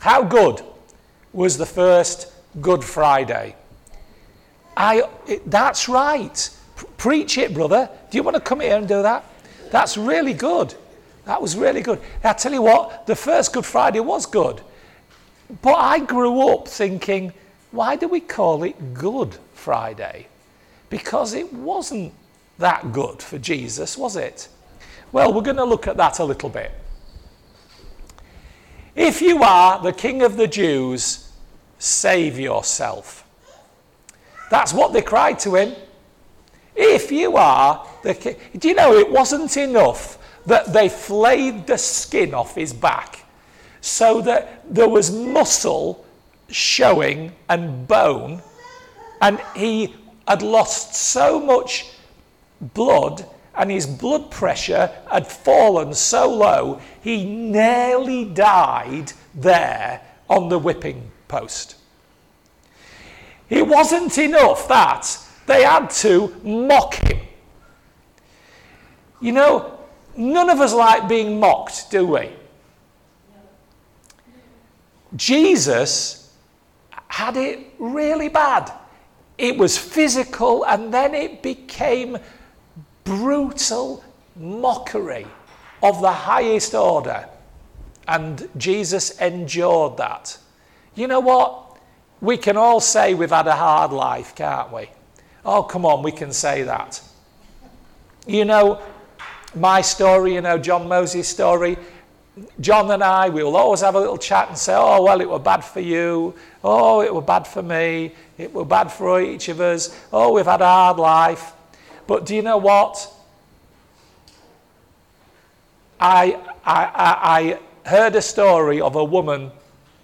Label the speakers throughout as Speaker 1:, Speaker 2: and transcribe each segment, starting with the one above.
Speaker 1: How good was the first Good Friday? That's right. Preach it, brother. Do you want to come here and do that? That's really good. That was really good. I tell you what, the first Good Friday was good. But I grew up thinking, why do we call it Good Friday? Because it wasn't that good for Jesus, was it? Well, we're going to look at that a little bit. If you are the King of the Jews, save yourself. That's what they cried to him. If you are the king. Do you know, it wasn't enough that they flayed the skin off his back so that there was muscle showing and bone, and he had lost so much blood and his blood pressure had fallen so low, he nearly died there on the whipping post. It wasn't enough that they had to mock him. You know, none of us like being mocked, do we? Jesus had it really bad. It was physical, and then it became brutal mockery of the highest order. And Jesus endured that. You know what? We can all say we've had a hard life, can't we? Oh, come on, we can say that. You know, my story, you know, John Moses' story. John and I, we will always have a little chat and say, oh, well, it were bad for you. Oh, it were bad for me. It were bad for each of us. Oh, we've had a hard life. But do you know what? I heard a story of a woman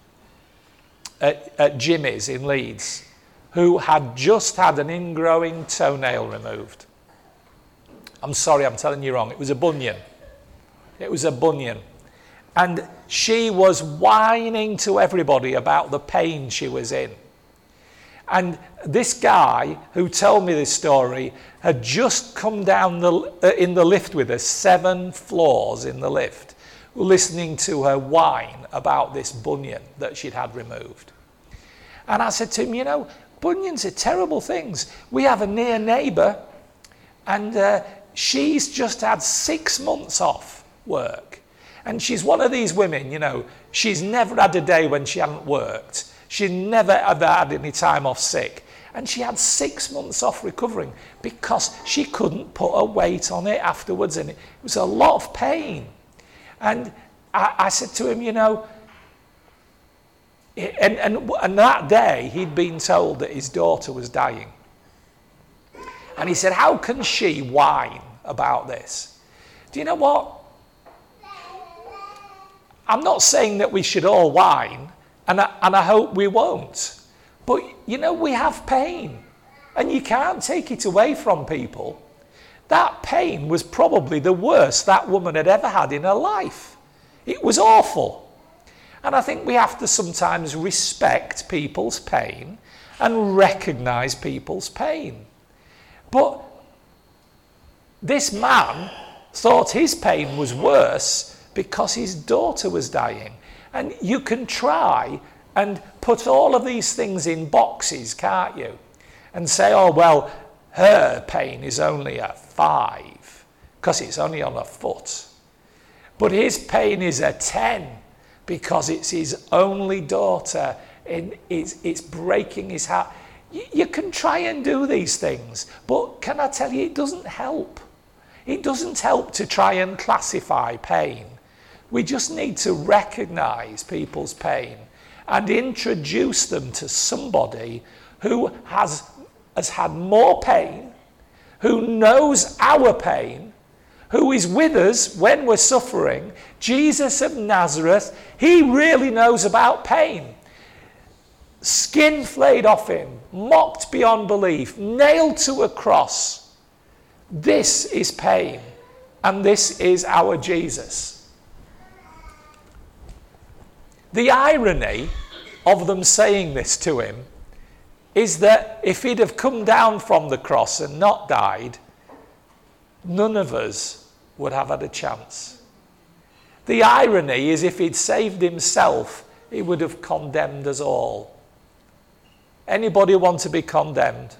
Speaker 1: at Jimmy's in Leeds who had just had an ingrowing toenail removed. I'm sorry, I'm telling you wrong. It was a bunion. It was a bunion. And she was whining to everybody about the pain she was in. And this guy who told me this story had just come down in the lift with her, 7 floors in the lift, listening to her whine about this bunion that she'd had removed. And I said to him, you know, bunions are terrible things. We have a near neighbour, and she's just had 6 months off work. And she's one of these women, you know, she's never had a day when she hadn't worked. She never ever had any time off sick. And she had 6 months off recovering because she couldn't put a weight on it afterwards. And it was a lot of pain. And I said to him, you know, and that day he'd been told that his daughter was dying. And he said, how can she whine about this? Do you know what? I'm not saying that we should all whine, and I hope we won't. But, you know, we have pain, and you can't take it away from people. That pain was probably the worst that woman had ever had in her life. It was awful. And I think we have to sometimes respect people's pain and recognise people's pain. But this man thought his pain was worse because his daughter was dying. And you can try and put all of these things in boxes, can't you? And say, oh, well, her pain is only a 5 because it's only on a foot. But his pain is a 10 because it's his only daughter and it's breaking his heart. You can try and do these things, but can I tell you, it doesn't help. It doesn't help to try and classify pain. We just need to recognise people's pain and introduce them to somebody who has had more pain, who knows our pain, who is with us when we're suffering. Jesus of Nazareth, he really knows about pain. Skin flayed off him, mocked beyond belief, nailed to a cross. This is pain, and this is our Jesus. The irony of them saying this to him is that if he'd have come down from the cross and not died, none of us would have had a chance. The irony is if he'd saved himself, he would have condemned us all. Anybody want to be condemned?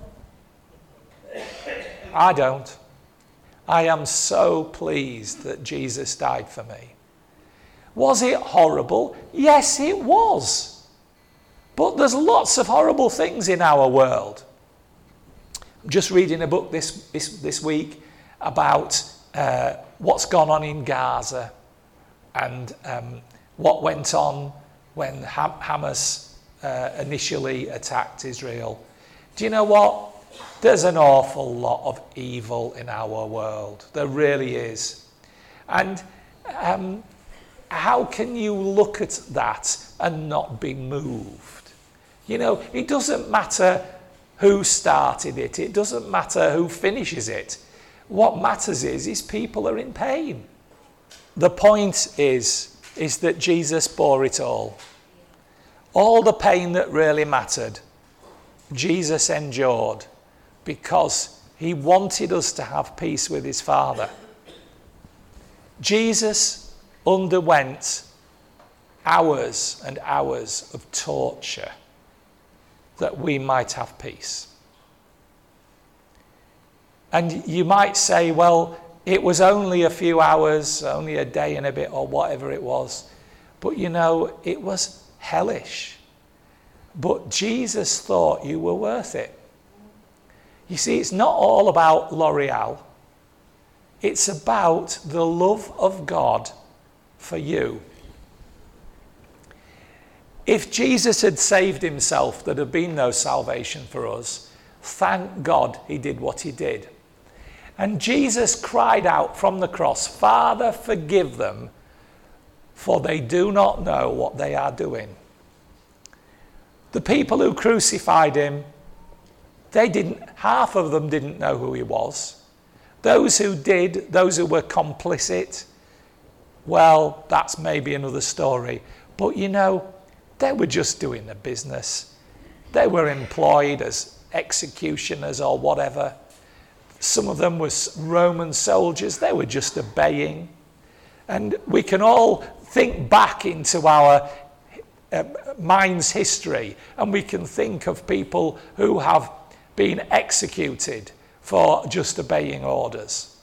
Speaker 1: I don't. I am so pleased that Jesus died for me. Was it horrible? Yes, it was. But there's lots of horrible things in our world. I'm just reading a book this week about what's gone on in Gaza and what went on when Hamas initially attacked Israel. Do you know what? There's an awful lot of evil in our world. There really is. And how can you look at that and not be moved? You know, it doesn't matter who started it. It doesn't matter who finishes it. What matters is people are in pain. The point is that Jesus bore it all. All the pain that really mattered, Jesus endured because he wanted us to have peace with his Father. Jesus underwent hours and hours of torture that we might have peace. And you might say, well, it was only a few hours, only a day and a bit or whatever it was. But you know, it was hellish. But Jesus thought you were worth it. You see, it's not all about L'Oreal. It's about the love of God for you. If Jesus had saved himself, there'd have been no salvation for us. Thank God he did what he did. And Jesus cried out from the cross, Father, forgive them, for they do not know what they are doing. The people who crucified him, half of them didn't know who he was. Those who did, those who were complicit, well, that's maybe another story. But you know, they were just doing their business. They were employed as executioners or whatever. Some of them were Roman soldiers. They were just obeying. And we can all think back into our mind's history, and we can think of people who have been executed for just obeying orders.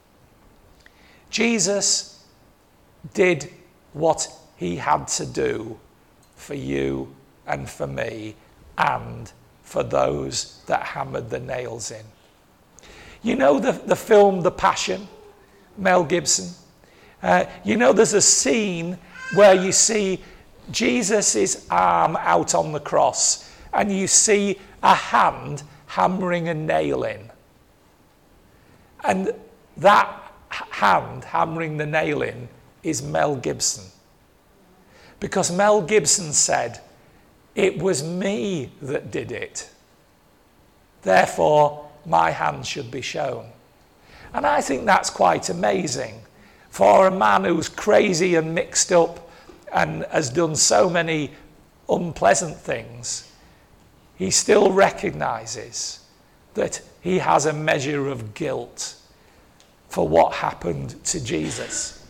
Speaker 1: Jesus did what he had to do for you and for me and for those that hammered the nails in. You know the film The Passion, Mel Gibson? You know there's a scene where you see Jesus' arm out on the cross and you see a hand hammering a nail in. And that hand hammering the nail in is Mel Gibson. Because Mel Gibson said, it was me that did it. Therefore, my hand should be shown. And I think that's quite amazing. For a man who's crazy and mixed up and has done so many unpleasant things, he still recognizes that he has a measure of guilt for what happened to Jesus.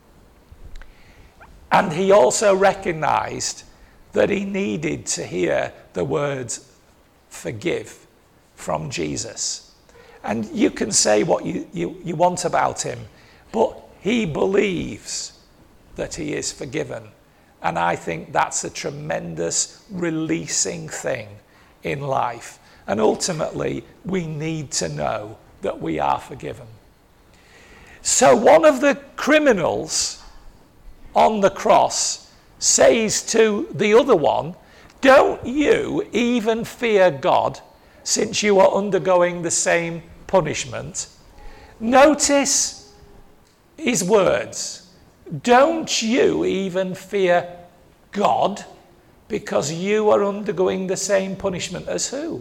Speaker 1: And he also recognized that he needed to hear the words forgive from Jesus. And you can say what you want about him, but he believes that he is forgiven. And I think that's a tremendous releasing thing in life. And ultimately, we need to know that we are forgiven. So one of the criminals on the cross says to the other one, don't you even fear God, since you are undergoing the same punishment? Notice his words. Don't you even fear God, because you are undergoing the same punishment as who?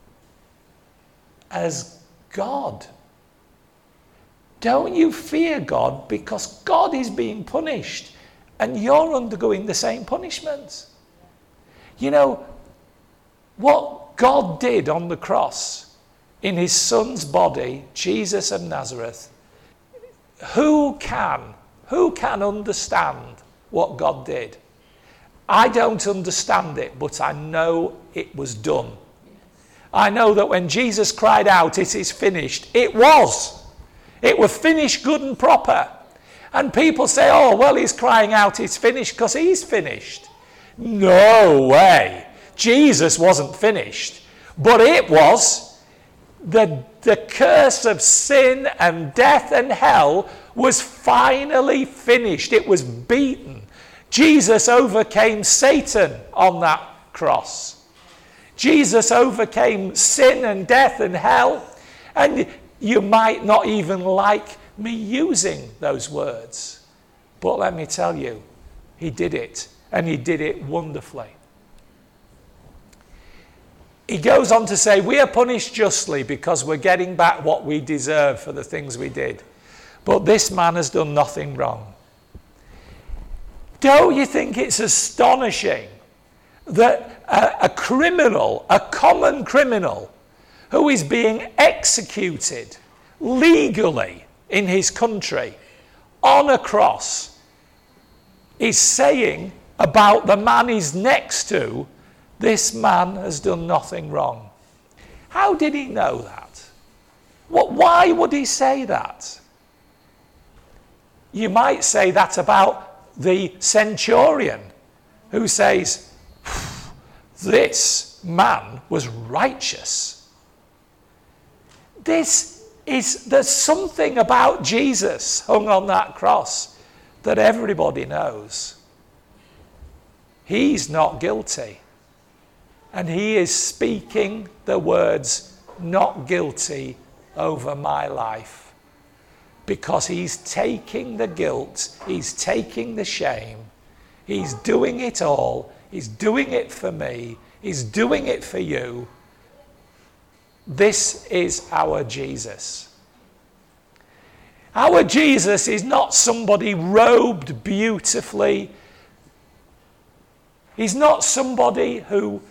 Speaker 1: As God. Don't you fear God, because God is being punished and you're undergoing the same punishment? You know, what God did on the cross in his son's body, Jesus of Nazareth, who can understand what God did? I don't understand it, but I know it was done. I know that when Jesus cried out, "It is finished," it was. It was finished good and proper. And people say, "Oh, well, he's crying out, it's finished because he's finished." No way. Jesus wasn't finished. But it was. The curse of sin and death and hell was finally finished. It was beaten. Jesus overcame Satan on that cross. Jesus overcame sin and death and hell. And you might not even like me using those words. But let me tell you, he did it. And he did it wonderfully. He goes on to say, we are punished justly because we're getting back what we deserve for the things we did. But this man has done nothing wrong. Don't you think it's astonishing that a criminal, a common criminal, who is being executed legally in his country on a cross, is saying about the man he's next to, this man has done nothing wrong? How did he know that? Why would he say that? You might say that about the centurion who says, this man was righteous. There's something about Jesus hung on that cross that everybody knows. He's not guilty. And he is speaking the words, "not guilty," over my life. Because he's taking the guilt, he's taking the shame, he's doing it all, he's doing it for me, he's doing it for you. This is our Jesus. Our Jesus is not somebody robed beautifully. He's not somebody who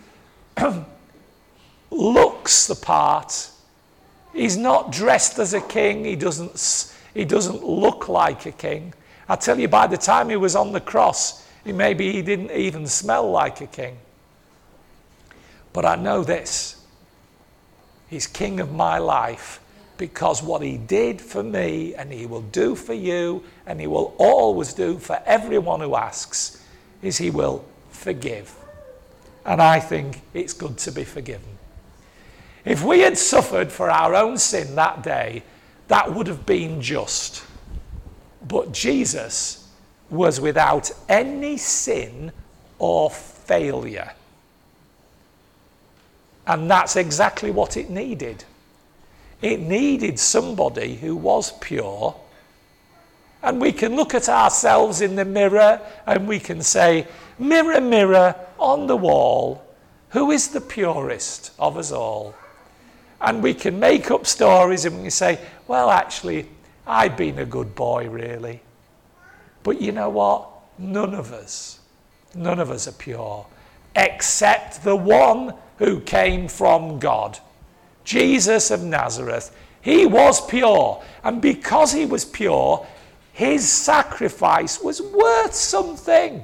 Speaker 1: looks the part. He's not dressed as a king. He doesn't look like a king. I tell you, by the time he was on the cross, maybe he didn't even smell like a king. But I know this. He's king of my life because what he did for me, and he will do for you, and he will always do for everyone who asks, is he will forgive. And I think it's good to be forgiven. If we had suffered for our own sin that day, that would have been just. But Jesus was without any sin or failure. And that's exactly what it needed. It needed somebody who was pure. And we can look at ourselves in the mirror and we can say, "Mirror, mirror on the wall, who is the purest of us all?" And we can make up stories and we can say, "Well, actually, I've been a good boy, really." But you know what? None of us are pure, except the one who came from God. Jesus of Nazareth. He was pure. And because he was pure, his sacrifice was worth something.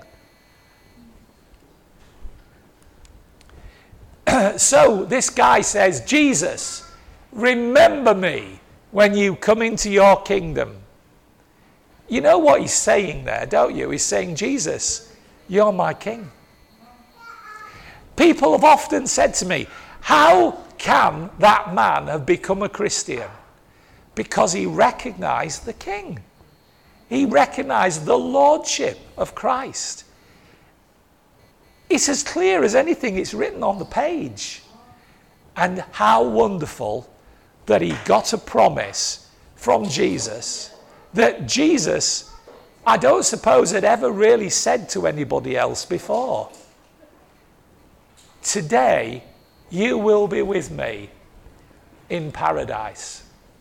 Speaker 1: So this guy says, "Jesus, remember me when you come into your kingdom." You know what he's saying there, don't you? He's saying, "Jesus, you're my king." People have often said to me, how can that man have become a Christian? Because he recognized the king. He recognized the lordship of Christ. It's as clear as anything. It's written on the page. And how wonderful that he got a promise from Jesus that Jesus, I don't suppose, had ever really said to anybody else before. Today, you will be with me in paradise.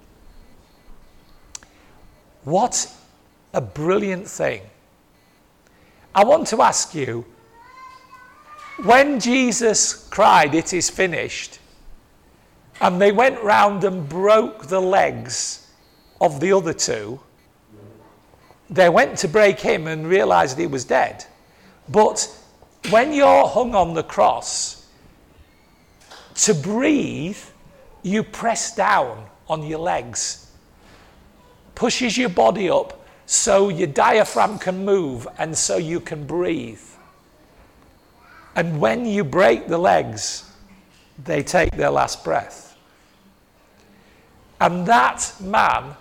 Speaker 1: What a brilliant thing. I want to ask you, when Jesus cried, "It is finished," and they went round and broke the legs of the other two, they went to break him and realized he was dead. But when you're hung on the cross, to breathe, you press down on your legs, pushes your body up so your diaphragm can move and so you can breathe. And when you break the legs, they take their last breath. And that man,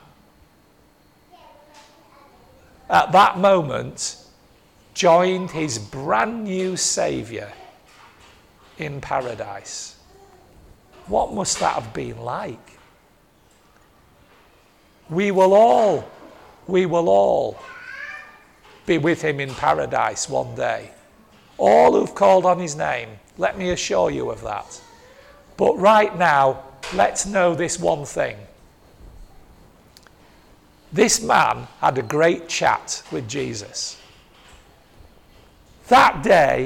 Speaker 1: at that moment, joined his brand new Saviour in paradise. What must that have been like? We will all be with him in paradise one day. All who've called on his name, let me assure you of that. But right now, let's know this one thing. This man had a great chat with Jesus. That day,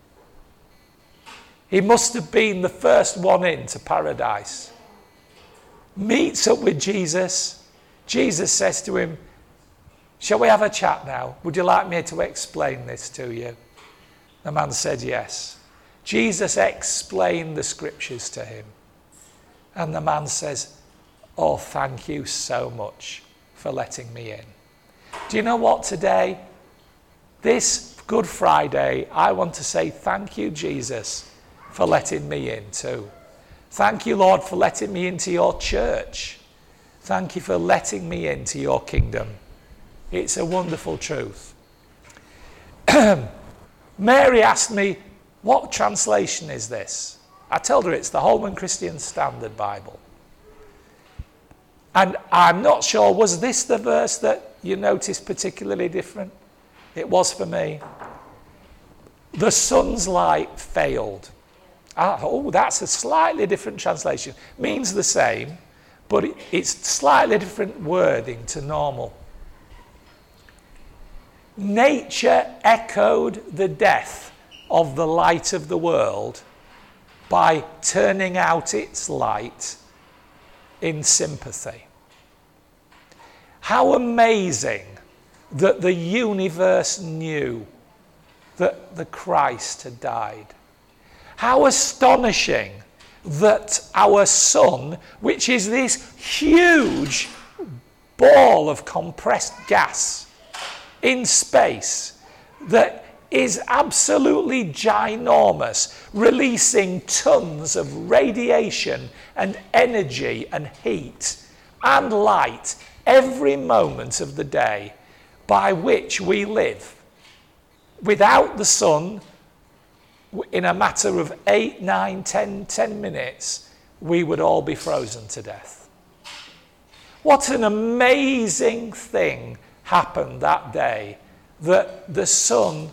Speaker 1: he must have been the first one into paradise. Meets up with Jesus. Jesus says to him, shall we have a chat now? Would you like me to explain this to you? The man said yes. Jesus explained the scriptures to him. And the man says, oh, thank you so much for letting me in. Do you know what today? This Good Friday, I want to say thank you, Jesus, for letting me in too. Thank you, Lord, for letting me into your church. Thank you for letting me into your kingdom. It's a wonderful truth. Mary asked me, what translation is this? I told her it's the Holman Christian Standard Bible. And I'm not sure, was this the verse that you noticed particularly different? It was for me. The sun's light failed. Oh, that's a slightly different translation. Means the same, but it's slightly different wording to normal. Nature echoed the death of the light of the world by turning out its light in sympathy. How amazing that the universe knew that the Christ had died. How astonishing that our sun, which is this huge ball of compressed gas in space that is absolutely ginormous, releasing tons of radiation and energy and heat and light every moment of the day by which we live. Without the sun, in a matter of 8, 9, 10 minutes, we would all be frozen to death. What an amazing thing happened that day, that the sun's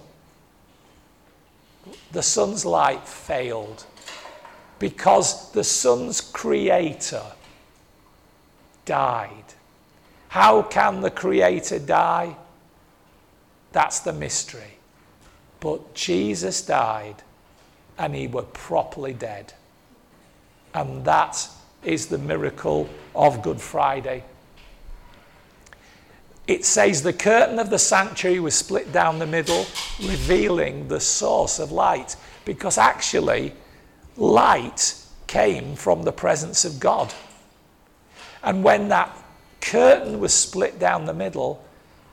Speaker 1: light failed because the sun's creator died. How can the creator die? That's the mystery. But Jesus died and he was properly dead. And that is the miracle of Good Friday. It says the curtain of the sanctuary was split down the middle, revealing the source of light. Because actually, light came from the presence of God. And when that curtain was split down the middle,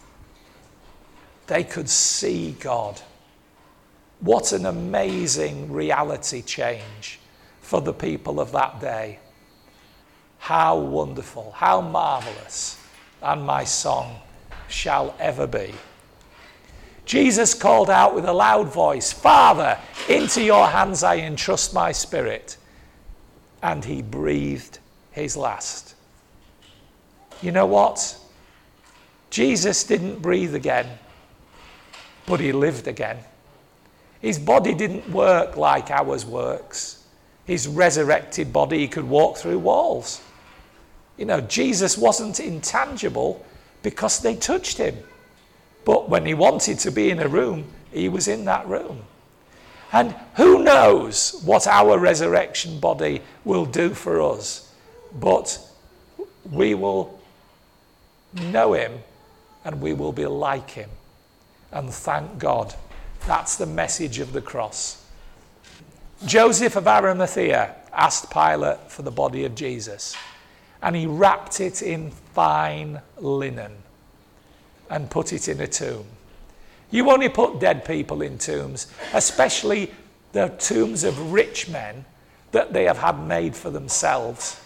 Speaker 1: they could see God. What an amazing reality change for the people of that day. How wonderful, how marvelous, and my song shall ever be. Jesus called out with a loud voice, Father, into your hands I entrust my spirit. And he breathed his last. You know what? Jesus didn't breathe again, but he lived again. His body didn't work like ours works. His resurrected body, he could walk through walls. You know, Jesus wasn't intangible because they touched him. But when he wanted to be in a room, he was in that room. And who knows what our resurrection body will do for us. But we will know him and we will be like him. And thank God That's the message of the cross. Joseph of Arimathea asked Pilate for the body of Jesus, and he wrapped it in fine linen and put it in a tomb. You only put dead people in tombs, especially the tombs of rich men that they have had made for themselves.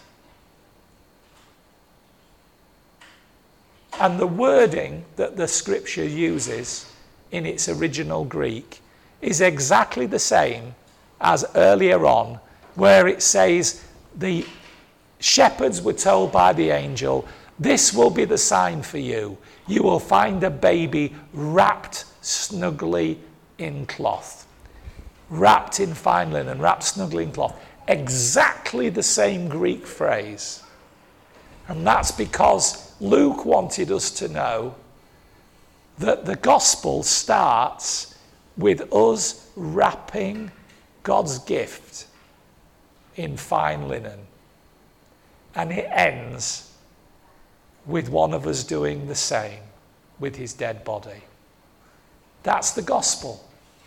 Speaker 1: And the wording that the scripture uses in its original Greek is exactly the same as earlier on, where it says the shepherds were told by the angel, "This will be the sign for you. You will find a baby wrapped snugly in cloth." Wrapped in fine linen, wrapped snugly in cloth. Exactly the same Greek phrase. And that's because Luke wanted us to know that the gospel starts with us wrapping God's gift in fine linen. And it ends with one of us doing the same with his dead body. That's the gospel.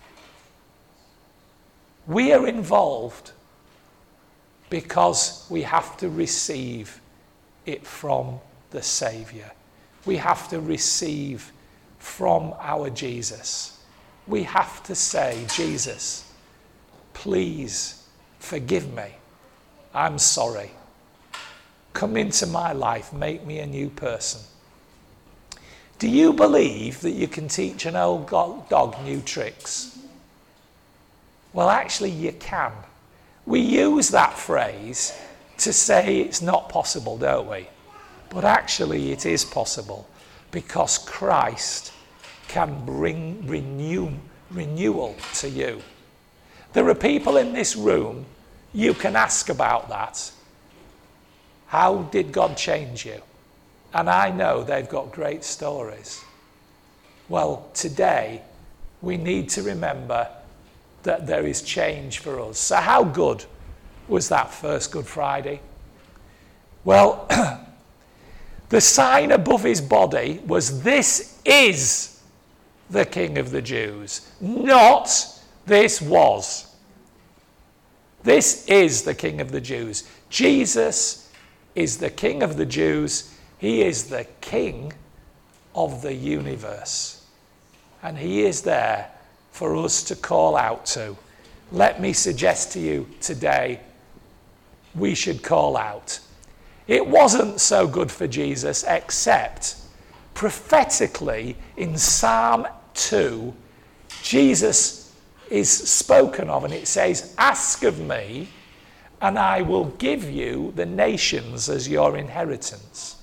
Speaker 1: We are involved because we have to receive it from the Saviour. We have to receive from our Jesus. We have to say, "Jesus, please forgive me. I'm sorry. Come into my life, make me a new person." Do you believe that you can teach an old dog new tricks? Well, actually you can. We use that phrase to say it's not possible, don't we? But actually it is possible, because Christ can bring renewal to you. There are people in this room you can ask about that. How did God change you? And I know they've got great stories. Well, today we need to remember that there is change for us. So how good was that first Good Friday? Well, the sign above his body was, "This is the King of the Jews," not "this was." This is the King of the Jews. Jesus is the King of the Jews. He is the King of the universe. And he is there for us to call out to. Let me suggest to you today, we should call out. It wasn't so good for Jesus, except prophetically in Psalm 2, Jesus is spoken of, and it says, "Ask of me, and I will give you the nations as your inheritance."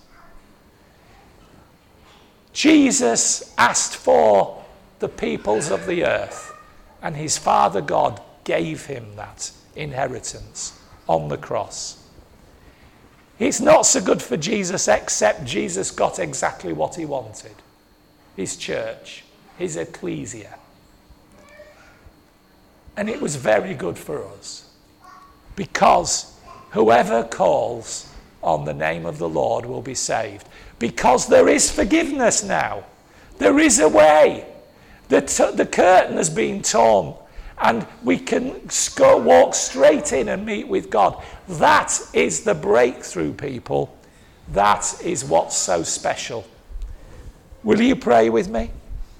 Speaker 1: Jesus asked for the peoples of the earth, and his Father God gave him that inheritance on the cross. It's not so good for Jesus, except Jesus got exactly what he wanted. His church, his ecclesia. And it was very good for us, because whoever calls on the name of the Lord will be saved. Because there is forgiveness now. There is a way. The curtain has been torn, and we can walk straight in and meet with God. That is the breakthrough, people. That is what's so special. Will you pray with me?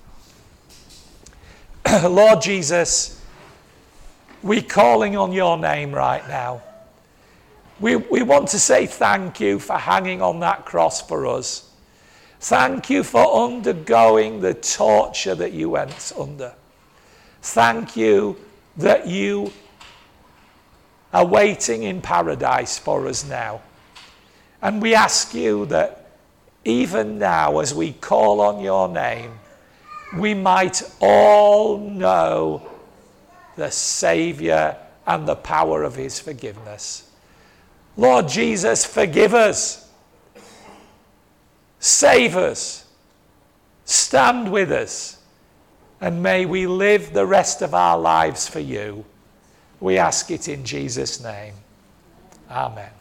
Speaker 1: Lord Jesus, we're calling on your name right now. We want to say thank you for hanging on that cross for us. Thank you for undergoing the torture that you went under. Thank you that you are waiting in paradise for us now. And we ask you that even now, as we call on your name, we might all know the Saviour and the power of his forgiveness. Lord Jesus, forgive us. Save us. Stand with us. And may we live the rest of our lives for you. We ask it in Jesus' name. Amen.